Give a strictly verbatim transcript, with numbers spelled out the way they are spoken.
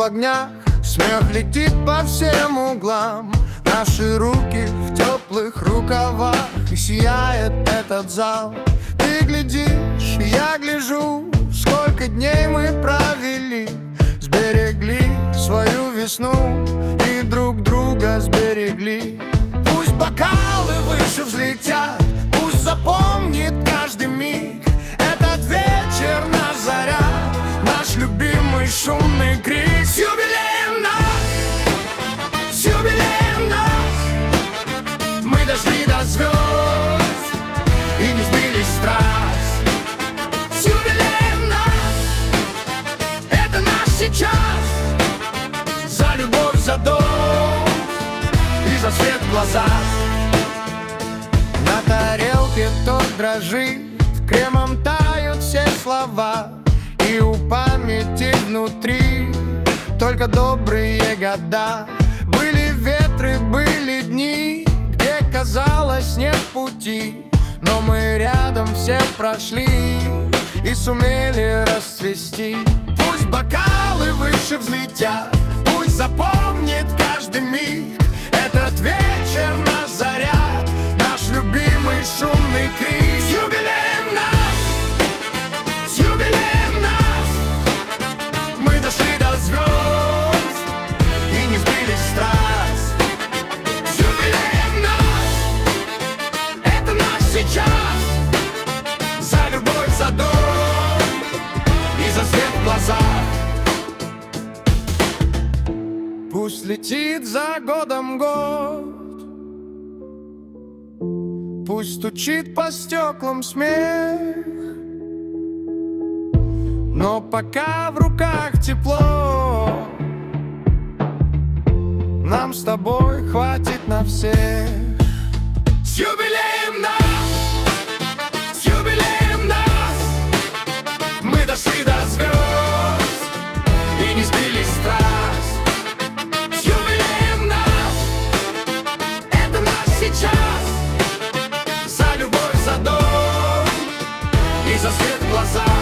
огнях, смех летит по всем углам. Наши руки в теплых рукавах, и сияет этот зал. Ты глядишь, я гляжу, сколько дней мы провели. Сберегли свою весну и друг друга сберегли. Пусть бокалы выше взлетят, пусть запомнит каждый миг этот вечер, наш заряд, наш любимый шумный крик. С юбилеем нас, с юбилеем нас, мы дошли до звезд и не сбились с трасс. С юбилеем нас, это наш сейчас. За любовь, за дом и за свет в глазах. На тарелке торт дрожит, кремом тают все слова, и у памяти внутри только добрые года. Были ветры, были дни, где казалось нет пути, но мы рядом все прошли и сумели расцвести. Пусть бокалы выше взлетят, пусть запомнит каждый миг этот вечер, наш заряд, наш любимый шумный крик. С юбилеем нас, с юбилеем нас, мы дошли до звезд и не сбились с трасс. С юбилеем нас, это наш сейчас. За любовь, за дом и за свет в глазах. Пусть летит за годом год, пусть стучит по стеклам смех, но пока в руках тепло, нам с тобой хватит на всех. С юбилеем нас, с юбилеем нас, мы дошли до звезд и не сбились с трасс. Сейчас. За любовь, за дом и за свет в глазах.